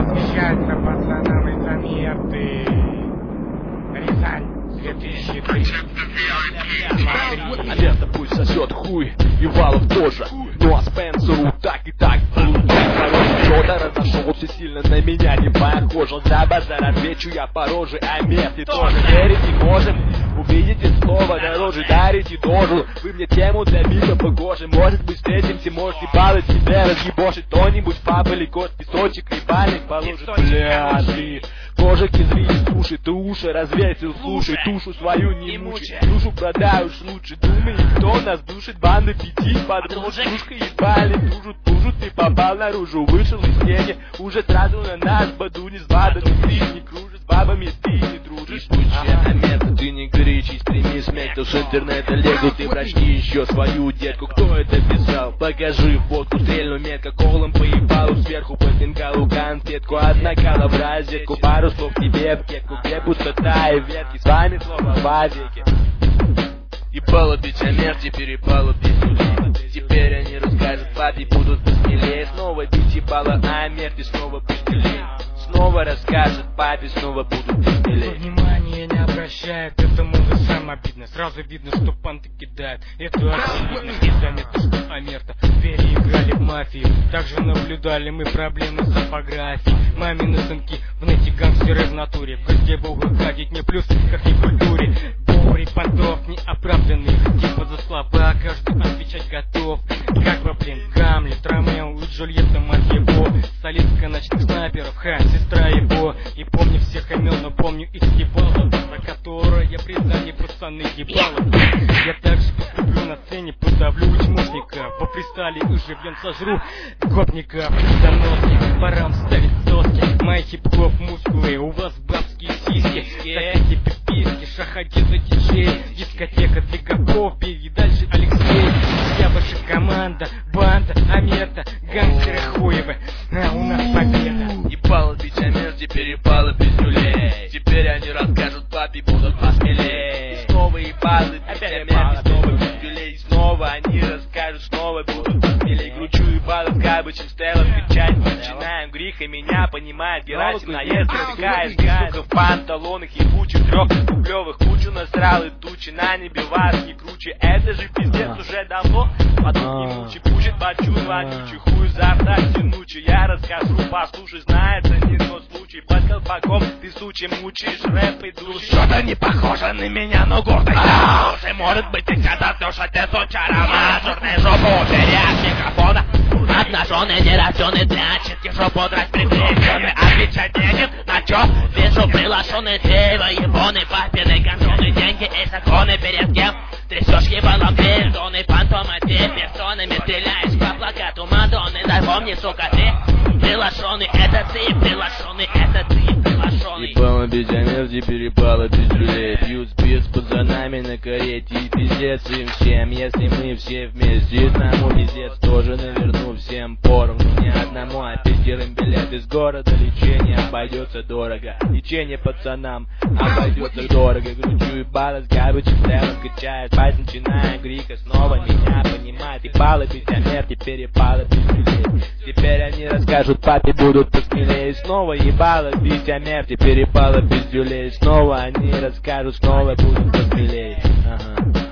Посвящается пацанам из Амерты. Рязань, 2003. Амерта пусть сосет хуй, и Валов тоже. Ну а Спенсеру так и так получать. Короче, Фёдор разошелся сильно, на меня не похож. За базар отвечу я по роже, а Мерте тоже. Верить не можем, увидите снова дороже, дарите должен. Вы мне тему для мира похожи. Может быть встретимся, можете баллы себе разъебошить. Кто-нибудь пап или кот, песочек и бальник положит. Бля, ты кожик из рис, слушай, ты уши развесил, слушай, тушу свою не мучай. Душу продай уж лучше, думай, кто нас душит. Банды пяти подружек, пушкой ебали, тужут, ты попал наружу. Вышел из тени, уже сразу на наш бадуни с бабами. Ты не кружишь, с бабами ты не дружишь. Амерта, ты не горячись, прими смерть, то с интернета легу. Ты прочти еще свою детку, кто это писал? Покажи фотку, стрельну метко, колом по ебалу сверху, по фингалу конфетку. Одна кала в розетку, пару слов тебе в кетку, где пустота и ветки, с вами слово вовеки. Ебало бить Амерте, перепало бить людей. Теперь они расскажут папе, будут посмелее. Снова бить ебало Амерте, снова посмелее. Снова расскажет папе, снова будут посмелее. Внимание не обращает, это много сам обидно. Сразу видно, что панты кидают. Это очевидно, и заметно, что Амерта переиграли в мафию. Также наблюдали мы проблемы с орфографией. Мамины сынки в нете гангстеры в натуре. В гости Бога гадить не плюс, как ни культуре. Бурей понтов неоправданных, типа за слова каждый отвечать готов. Как бы, блин, Гамлет, Ромео и Джульетта, мать его. Солистка ночных снайперов, сестра его. И помню всех имен, но помню их ебало, за которое признали пацаны ебало. Я также поступлю на сцене, подавлю чмошников. По фристайле и живьем сожру гопников. Заносник, пора ставить соски. Мои хип-хоп мускулы, у вас бабские сиськи. Такие пиписки, шахадизы, диджей. Дискотека для гопов, бей, и дальше Алексей. Я ваша команда, банда, Амерта, гангстеры хуевы, а у нас победа. Ебало бить Амерте, перепало пиздюлей. Теперь они расскажут папе, будут посмелее. И снова ебало бить Амерте, снова пиздюлей. Снова они расскажут, снова будут посмелее. Кручу ебало в габычем стелах, кричать начинаем. Гриха меня понимает, Герасим наезд разбегает. Сука в панталонах ебучих, трехрублевых. Кучу насрал и тучи, на небе вас не круче. Это же пиздец уже давно. А тут не мучи, пучит бачу, вонючий, хуй за рта тянучий. Я расскажу, послушай, знается не тот случай. Под колпаком ты, сучий, мучишь рэп и души. Что-то не похоже на меня, но гордость уже. Может быть, ты когда-то уж отец очарован. Черная жопу убери от микрофона. Обнаженный, нерожденный, прячет жопу, драть приближенный. Отвечать нечем, на чё? Вижу приглашенный, ты воебоны, папины контрольные деньги и законы перед кем? Трясешь ебалом пердоны, фантомы, ты персонами стреляешь по плакату Мадонны. Запомни, сука, ты приглашенный, это ты, приглашенный, это ты, приглашенный. Ебало без Амерти, перепало без люлей. Пьют спирт с пацанами на карете и пиздец им всем. Если мы все вместе, одному пиздец тоже наверну всем поровну. Не одному, а пятерым билет из города. Лечение обойдется дорого, лечение пацанам обойдется дорого. Кручу ебало с габычем целым, качает пальцы, начиная грика. Снова меня понимает, ебало без Амерти, перепало без люлей. Теперь они расскажут папе, будут посмелее. Снова ебало бить Амерти, перепало без люлей. Снова они расскажут, снова будут посмелее. Ага.